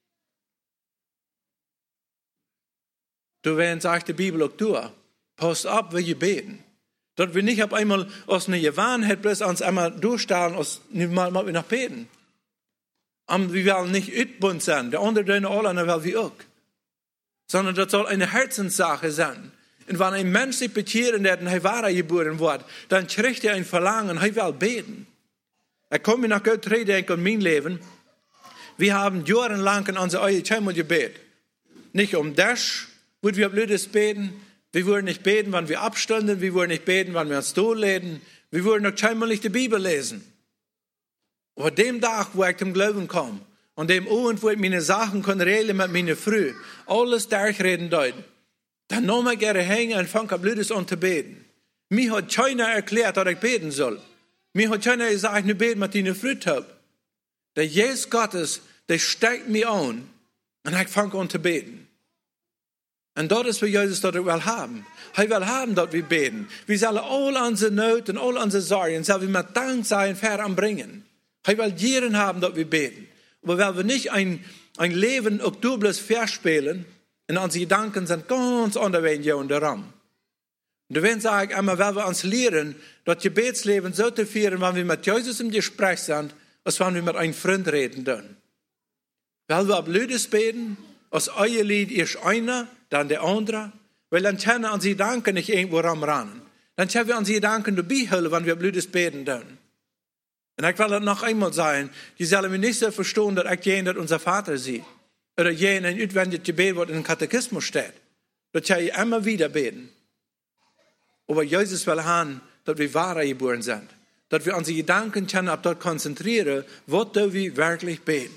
Du, wenn sagt die Bibel auch du, pass ab, wie wir beten. Dass wir nicht auf einmal aus einer Gewohnheit bloß uns einmal durchstellen, aus mal, mal noch beten. Und wir wollen nicht utbund sein, der andere deine alle, weil wir auch. Sondern das soll eine Herzenssache sein. Und wenn ein Mensch sich bekehren, der ein wahrer geboren wird, dann kriegt er ein Verlangen, er will beten. Ich komme nach Gott reden in mein Leben. Wir haben jahrelang in unser euer Schemmel gebet. Nicht um das, wo wir blödes beten. Wir wollen nicht beten, wenn wir abstanden. Wir wollen nicht beten, wenn wir uns durchleden. Wir wollen noch scheinbar nicht die Bibel lesen. Aber dem Tag, wo ich zum Glauben komme, und dem Abend, wo ich meine Sachen kann regeln mit meiner Frau, alles durchreden dort, dann nahm ich gerne hängen und fange blödes an zu beten. Mir hat keiner erklärt, dass ich beten soll. Mir hat keiner gesagt, ich nur beten mit deiner Frau. Der Jesus Gottes, der steckt mich an, und ich fange an zu beten. Und das ist, was Jesus dort will haben. Er will haben, dass wir beten. Wir sollen all unsere Nöte und all unsere Sorgen, sollen wir mit Dank sein, voranbringen. Er will jeden haben, dass wir beten. Aber weil wir nicht ein, ein Leben auch dobles verspielen, und unsere Gedanken sind ganz unterwegs hier und daran. Und wenn sage ich einmal, weil wir uns lehren, das Gebetsleben so zu führen, wenn wir mit Jesus im Gespräch sind, als wenn wir mit einem Freund reden können. Weil wir blödes beten, aus euer Lied erst einer, dann der andere, weil dann können unsere Gedanken nicht irgendwo ramrannen. Dann können wir unsere Gedanken dabei holen, wenn wir blödes beten können. Und ich will das noch einmal sagen, die sollen mir nicht so verstehen, dass ich jeden, dass unser Vater sieht. Oder jeden ein utwendiges Gebet, was in dem Katechismus steht. Das kann ich immer wieder beten. Aber Jesus will haben, dass wir wahrer geboren sind. dass wir unsere Gedanken können auf dort konzentrieren, was wir wirklich beten.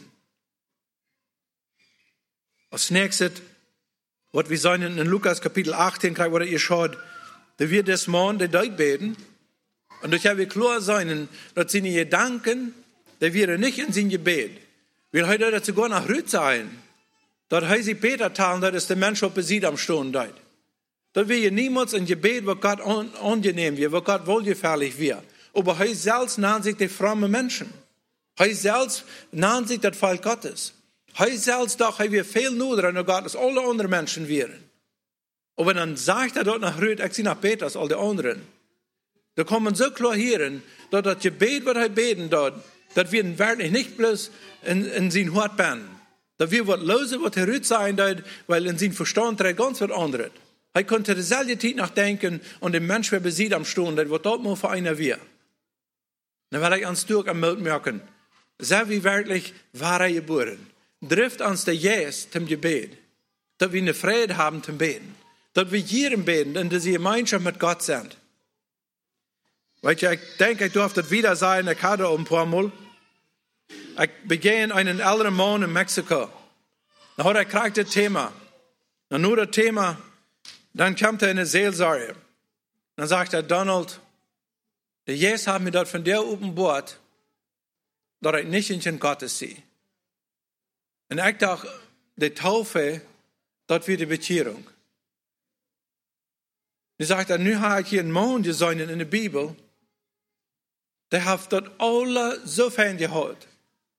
Als nächstes, was wir sehen in Lukas Kapitel achtzehn, wo ihr schaut, dass wir das Morgen die dort beten. Und durch haben wir klar sein, dass seine Gedanken, die wir nicht in sein Gebet. Wir heute dazu gar nach Rüt sein. Dort heißt sie Peter teilen, dass es der Mensch auf besieht am Stunden dort. Dort wir niemals ein Gebet, wo Gott angenehm wird, wo Gott wohlgefällig wird. Aber er selbst nennt sich die frommen Menschen. Er selbst nennt sich das Volk Gottes. Er selbst doch, er wird viel nur an Gott, als alle anderen Menschen wären. Aber dann sagt er dort nach Rüt, ich sehe nach Peter als all die anderen. Da kann man so klar hören, dass das Gebet, was er beten dort, dass wir wirklich nicht bloß in, in sein Hort beten. Dass wir was lösen, was er Rüt sein dort, weil in sein Verstand trägt ganz was anderes. Er konnte dieselbe Zeit nachdenken und den Mensch, wer besieht am Stuhl, das wird dort mal für einer wir. Dann werde ich ans durch am Mut merken, sehr wie wirklich wahre geboren. Trifft uns der Jes zum Gebet, dass wir eine Freude haben zum Beten, dass wir jedem beten, in dieser Gemeinschaft mit Gott sind. Weil ich denke, ich durfte das wieder sein, ich hatte ein paar Mal. Ich begann einen älteren Mann in Mexiko. Dann hat er gekriegt das Thema. Und nur das Thema, dann kam er in eine Seelsorge. Dann sagt er, Donald, der Jesus hat mir dort von der offenbart, dass ich nicht in den Gottes sehe. Und ich dachte, die Taufe, dort wird die Bekehrung. Dann sagt er, nu habe ich hier einen Mann gesehen in der Bibel, der hat dort alle so fein geholt.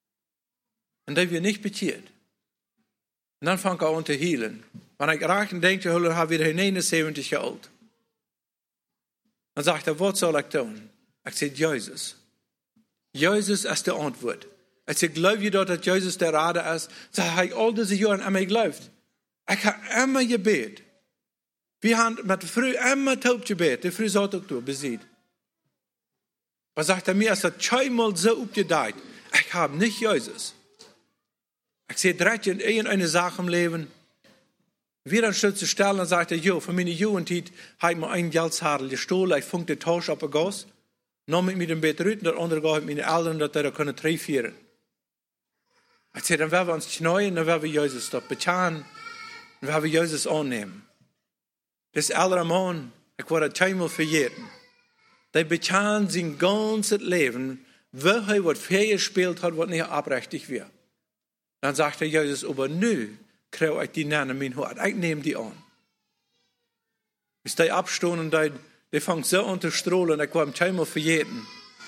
Und der wird nicht bekehrt. Und dann fängt er an zu healen. Wenn ich raken denke, er hat wieder neunundsiebzig Jahre alt. Dann sagt er, was soll ich tun? Ich sage, Jesus. Jesus ist die Antwort. Ich sage, glaube je dort, dass Jesus der Rade ist? Sag ich, all diese Jahre immer geglaubt. Ich habe immer gebet. Wir haben mit früh immer taub gebet. Die früh sagt auch du, besiegt. Was sagt er mir, ist das zweimal so aufgedeiht. Ich habe nicht Jesus. Ich sehe direkt in irgendeine Sache im Leben, wieder ein Stück zu stellen, und sagt er, jo, von meiner Jugendzeit habe ich mir einen Geldsadel gestohlen, ich funk den Tausch auf den Gas, nahm mit mir den Bett rüten, das andere gab meine Eltern, dass er können treffen. Ich sage, dann werden wir uns knäuen, dann werden wir Jesus dort bezahlen, dann werden wir Jesus annehmen. Das ältere Mann, ich war zweimal verjährten. Der bezahlt sein ganzes Leben, weil er was fehlgespielt hat, was nicht abrechtig wird. Dann sagt er Jesus, aber nö, kriege ich die Namen in mein Hort. Ich nehme die an. Bis die abstehen und die, die fangen so an zu strahlen, ich war im zweimal verjährten.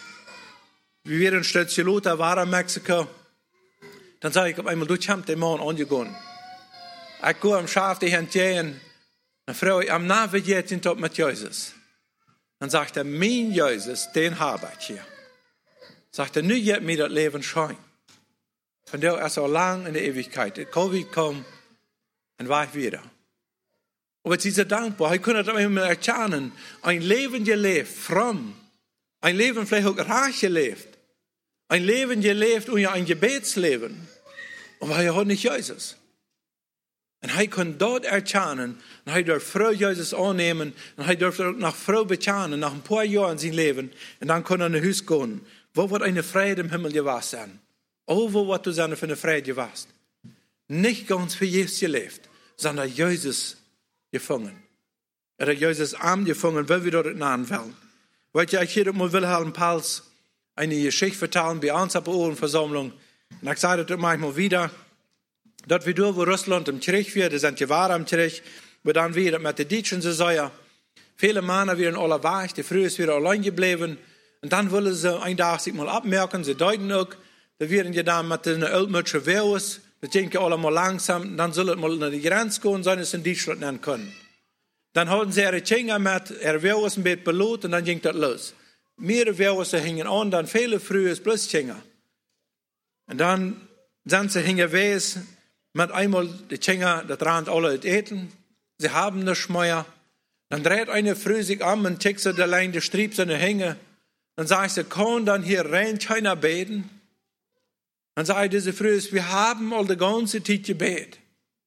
Wie wir in Stützchelota waren in Mexiko, dann sage ich auf einmal, du hast den Mann angegangen. Ich gehe am Schaf die Hand gehen, dann frage ich, am Namen jetzt sind mit Jesus. Dann sagt er, mein Jesus, den habe ich hier. Sagt er, nu jetzt mir das Leben schein. Von der ist so lang in der Ewigkeit. Der Covid kam, und war ich wieder. Aber jetzt ist er dankbar. Ich konnte das immer erkennen. Ein Leben gelebt, fromm. Ein Leben vielleicht auch reich gelebt. Ein Leben gelebt und ja ein Gebetsleben. Aber er hat nicht Jesus. Und er kann dort erkennen, und er darf Frau Jesus annehmen, und er darf nach Frau bekennen, nach ein paar Jahren in sein Leben, und dann kann er in ein Haus gehen. Wo wird eine Freude im Himmel gewesen sein? Oh, wo wird du sein für eine Freude gewesen? Nicht ganz für Jesus gelebt, sondern Jesus gefangen. Er hat Jesus Arm gefangen, weil wir dort nahen wollen. Weil ich hier mal Wilhelm Pals eine Geschichte vertellen bei uns auf der Ohrenversammlung. Und ich sage das manchmal wieder, dort wie du, wo Russland im Krieg wird, die sind gewahrt im Krieg, wo dann wieder mit den Deutschen so sagen, viele Männer wieder in aller Wahrheit, die früher ist wieder allein geblieben, und dann wollen sie einen Tag sich mal abmerken, sie deuten auch, da werden die dann mit den Ölmütschen Virus, das denken alle mal langsam, dann soll es mal nach die Grenze gehen, sollen es in Deutschland nennen können. Dann hatten sie ihre Kinder mit, ihre Virus ein bisschen belohnt, und dann ging das los. Mehrere Virus hingen an, dann viele früher ist bloß Kinder. Und dann sind sie hingewiesen, mit einmal die Kinder, das rannt alle das Eten, sie haben nichts mehr. Dann dreht eine früh sich an und tickt sie allein die Strieb seine Hänge. Dann sagt sie, kann dann hier rein keiner beten? Dann sagt diese Früh, wir haben all die ganze Zeit gebetet.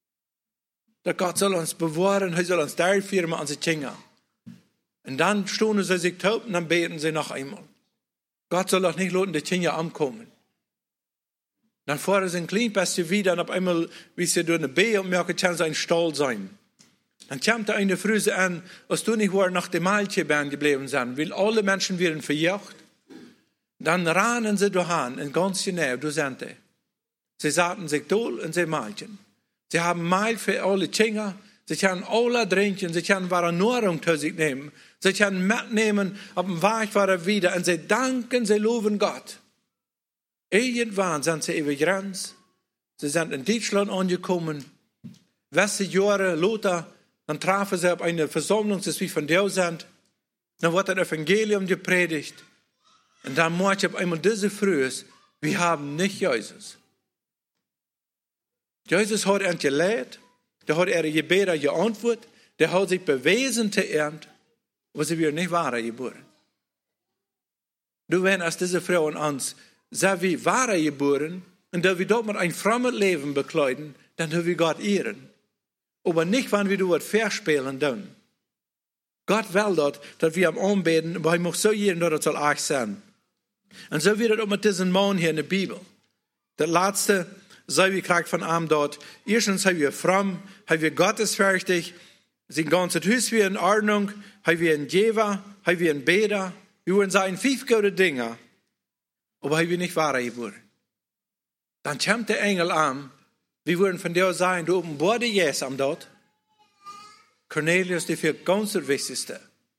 Der Gott soll uns bewahren, er soll uns durchführen mit unseren Kindern. Und dann stoßen sie sich taub und dann beten sie noch einmal. Gott soll doch nicht lassen, die Kinder ankommen. Dann fahren sie ein klein bisschen wieder und auf einmal, wie sie durch eine Behe und merken, kann sie ein Stall sein. Dann kommt da eine Früse an, als du nicht war, nach dem Mahltje geblieben sind, weil alle Menschen werden verjagt. Dann rannen sie dahin, in ganz genau, du sind sie. Sie saten sich doll und sie malten. Sie haben Mahl für alle Kinder, sie können alle trinken, sie können wahre Nahrung zu sich nehmen, sie können mitnehmen, auf dem Weg waren wieder und sie danken, sie loben Gott. Irgendwann sind sie über die Grenze, sie sind in Deutschland angekommen, weste Jahre Lothar, dann trafen sie auf eine Versammlung, das wie von dir sind, dann wird das Evangelium gepredigt und dann macht auf einmal diese Früh, wir haben nicht Jesus. Jesus hat ihn gelehrt, der hat ihre Gebete geantwortet, der hat sich bewiesen zu ernt, aber sie werden nicht wahre geboren. Du, wenn als diese Frauen uns sind wie wahre geboren und da wir dort mit ein fremdes Leben bekleiden, dann können wir Gott ehren. Aber nicht, wenn wir was verspielen tun. Gott will dort, dass wir am Anbeten, aber er muss so ehren, dass es soll auch sein. Und so wird es auch mit diesem Mann hier in der Bibel. Der letzte, sei wir kriegt von ihm dort. Erstens haben wir fromm, haben wir gottesfürchtig, sein ganzes Haus wir in Ordnung, haben wir einen Jever, haben wir einen Beder. Wir wollen sagen, fünf gute Dinge, aber haben wir nicht wahre geboren. Dann kommt der Engel an, wir wollen von dir sagen, du offenbarte Jesus am dort. Cornelius, die für ganz das Wichtigste.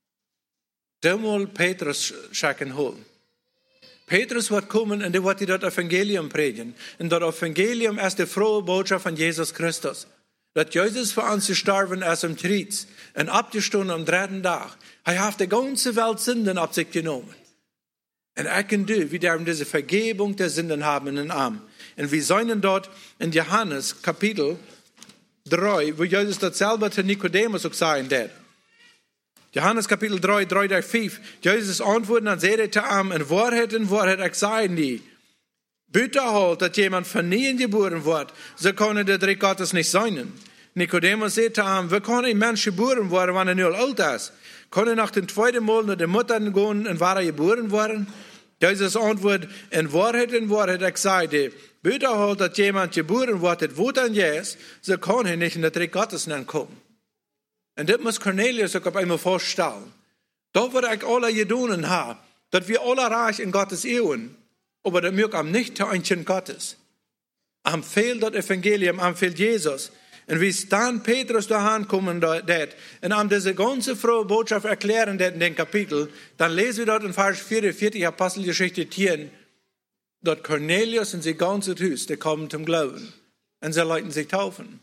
Da muss Petrus schicken holen. Petrus wird kommen und der wird dir das Evangelium predigen. Und das Evangelium ist die frohe Botschaft von Jesus Christus. Dass Jesus für uns gestorben ist am Kreuz und abgestanden am dritten Tag. Er hat die ganze Welt Sünden auf sich genommen. Und ich und du, wir dürfen diese Vergebung der Sünden haben in den Arm. Und wir sehen dort in Johannes Kapitel drei, wo Jesus das selber zu Nikodemus auch sagen wird. Johannes Kapitel drei, drei durch fünf. Jesus antwortet und sagte zu ihm, in Wahrheit, in Wahrheit, ich sage dir, bitte halt, dass jemand von Nien geboren wird, so kann der Reich Gottes nicht sein. Nikodemus sagte zu ihm, wie kann ein Mensch geboren werden, wenn er nur alt ist? Kann er nach dem zweiten Mal nach der Mutter gehen und war er geboren worden? Jesus antwortet, in Wahrheit, in Wahrheit, ich sage dir, bitte halt, dass jemand geboren wird, wo dann ist, so kann er nicht in der Reich Gottes kommen. Und das muss Cornelius auch auf einmal vorstellen. Da wird ich alle gedonen haben, dass wir alle reich in Gottes Ehren, aber das mögen am nicht zu ein Kind Gottes. Am fehlt das Evangelium, am fehlt Jesus. Und wie es dann Petrus dahin kommen dort, und am diese ganze frohe Botschaft erklären in dem Kapitel, dann lesen wir dort in Vers vierundvierzig, Apostelgeschichte zehn, dort Cornelius und sein ganzes Haus, die kommen zum Glauben. Und sie leiten sich taufen.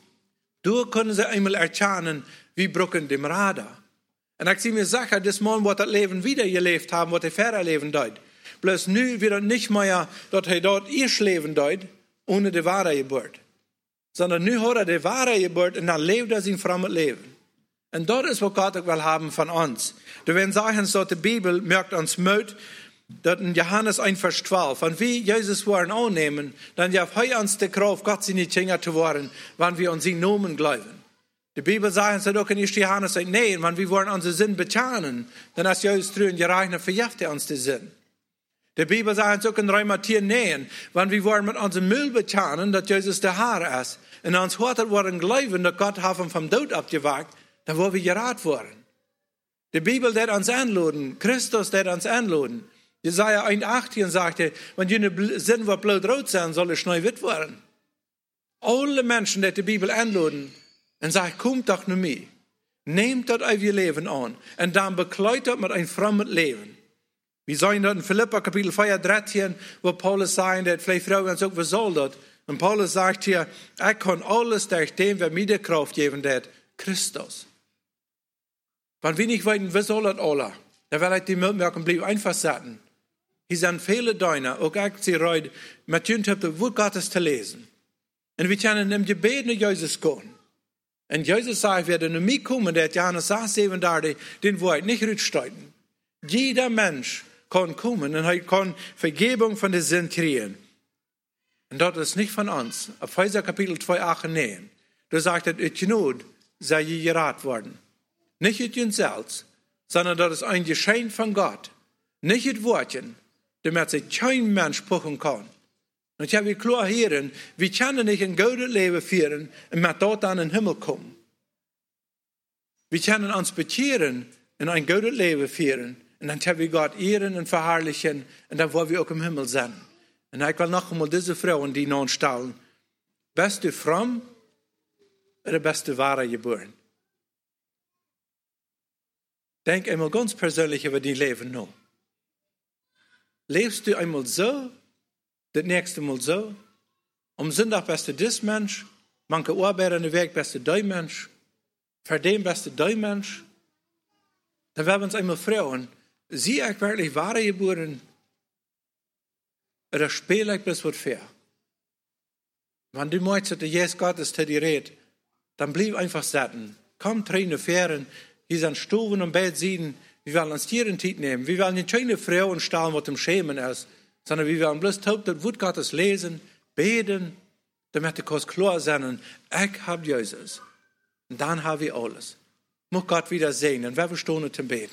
Du können sie einmal erkennen, wie brücken dem Radar. Und ich sehe mir sagen, das Mann wird das Leben wieder gelebt haben, was er vorher leben dort. Bloß nu wird er nicht mehr, dass er dort ihr Leben dort, ohne die wahre Geburt. Sondern nu hat er die wahre Geburt und dann lebt er sein fremdes Leben. Und das ist, was Gott auch will haben von uns. Du wenn sagen, dass die Bibel merkt uns Mut, dass in Johannes eins Vers zwölf, wenn wir Jesus wollen annehmen, dann ja heu uns die Kraft, Gott seine Kinder zu werden, wenn wir uns seinen Namen glauben. Die Bibel sagt uns auch in Johannes, nein, wenn wir wollen unseren Sinn bezahmen, dann ist Jesus drüben gerechnet, verjagt er uns den Sinn. Die Bibel sagt uns auch in Römer zehn, nein, wenn wir wollen mit unserem Müll bezahmen, dass Jesus der Herr ist, und uns heute wollen glauben, dass Gott hat ihn vom Tod abgewagt, dann wollen wir gerat worden. Die Bibel der uns anladen, Christus der uns anladen. Jesaja eins achtzehn sagte, wenn jene Sinn wird blau-rot sein, soll es schnell wit werden. Alle Menschen, die die Bibel anladen, und sagen, kommt doch nur mir. Nehmt das euer Leben an, und dann bekleidet mit ein fremdes Leben. Wir sehen dort in Philippa Kapitel vier, dreizehn, wo Paulus sagt, dass vielleicht Frauen sagt, was soll das? Und Paulus sagt hier, ich kann alles durch den, wer mir die Kraft geben wird, Christus. Wenn wir nicht wissen, was soll das alle? Dann will ich die Mitmerken bleiben einfach sagen. Hier sind viele Deiner, auch ich sie heute, mit jenen das Wort Gottes zu lesen. Und wir können im Gebet nach Jesus gehen. Und Jesus sagt, wer zu mir kommen, der hat Johannes sechs, siebenunddreißig, den Wort nicht rückstreiten. Jeder Mensch kann kommen und er kann Vergebung von den Sünden kriegen. Und das ist nicht von uns. Auf Epheser Kapitel zwei, acht, neun. Da sagt er, in Not sei je gerat worden. Nicht in uns selbst, sondern das ist ein Geschenk von Gott. Nicht in Worten, damit sich kein Mensch puchen kann. Und ich habe klar hören, wir können nicht ein gutes Leben führen und mit dort an den Himmel kommen. Wir können uns bekehren und ein gutes Leben führen. Und dann können wir Gott ehren und verherrlichen. Und dann wollen wir auch im Himmel sein. Und ich will noch einmal diese Frauen, die nun stellen. Bist du fromm oder bist du wahre geboren? Denk einmal ganz persönlich über dein Leben nach. Lebst du einmal so, das nächste Mal so? Am Sonntag bist du das Mensch, manche Arbeiter in der Weg bist du der Mensch, für den bist du der Mensch. Dann werden wir uns einmal fragen, sie ich wirklich wahre geboren oder spiele ich bis was fair? Wenn du meinst, dass Jesus Gottes zu dir redet, dann bleib einfach sitzen. Komm, Tränen fähren, hier sind Stufen und Bett sitzen. Wir wollen uns hier in Zeit nehmen. Wir wollen nicht keine Frauen stellen, was im Schämen ist, sondern wir wollen bloß taub das Wort Gottes lesen, beten, damit die Kurs klar sein, ich habe Jesus. Und dann habe ich alles. Muss Gott wieder sehen, und wir stehen zum Beten.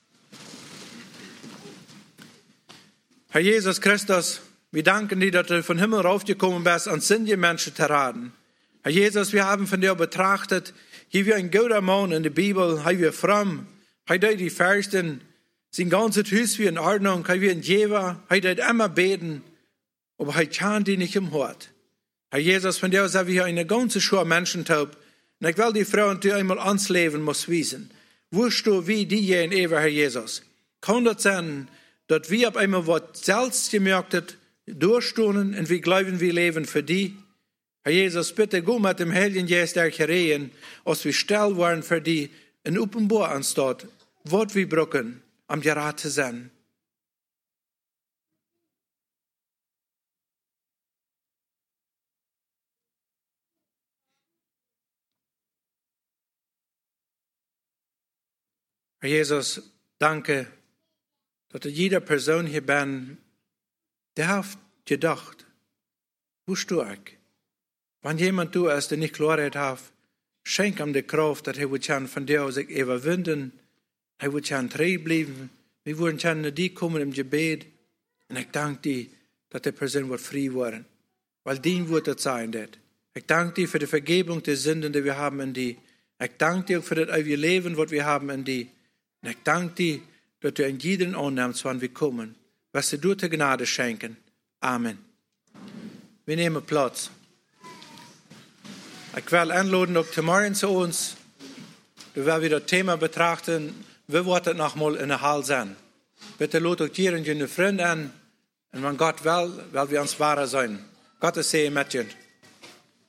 Herr Jesus Christus, wir danken dir, dass du von Himmel raufgekommen bist, uns sind die Menschen zu raten. Herr Jesus, wir haben von dir betrachtet, hier wie ein guter Mann in der Bibel, hier wir fromm, hier dort die Färsten, sein ganzes Haus wie in Ordnung, hier wie ein Jever, hier dort immer beten, aber hier kann die nicht im Hort. Herr Jesus, von dir sind wir hier eine ganze Schar Menschen taub, und ich will die Frau und die einmal ans Leben muss wiesen. Wusst du, wie die hier in Ewer, Herr Jesus? Kann das sein, dass wir ab einmal was selbst gemerkt hat, durchstunden und wir glauben, wir leben für die? Herr Jesus, bitte go mit dem Heiligen Geist der Gerehen, als wir still waren für die, in Offenbar anstatt, was wir brauchen, am Gerät zu sein. Herr Jesus, danke, dass du jeder Person hier bin, der hat gedacht, wo stehe ich? Wenn jemand du ist, der nicht Klarheit hat, schenk ihm die Kraft, dass er kann von dir sich überwinden, er kann treu bleiben, wir wollen kann die kommen im Gebet, und ich danke dir, dass die Person wird frei werden, weil dein wird das sein wird. Ich danke dir für die Vergebung der Sünden, die wir haben in dir. Ich danke dir für das ewige Leben, was wir haben in dir. Und ich danke dir, dass du in jeden annimmst, wann wir kommen, was du durch die Gnade schenken. Amen. Wir nehmen Platz. Ich will einladen, auch morgen zu uns. Du wirst wieder das Thema betrachten, wie wird das nochmal in der Hall sein. Bitte lad auch dir und deine Freunde an. Und wenn Gott will, will wir uns wahrer sein. Gottes Segen mit dir.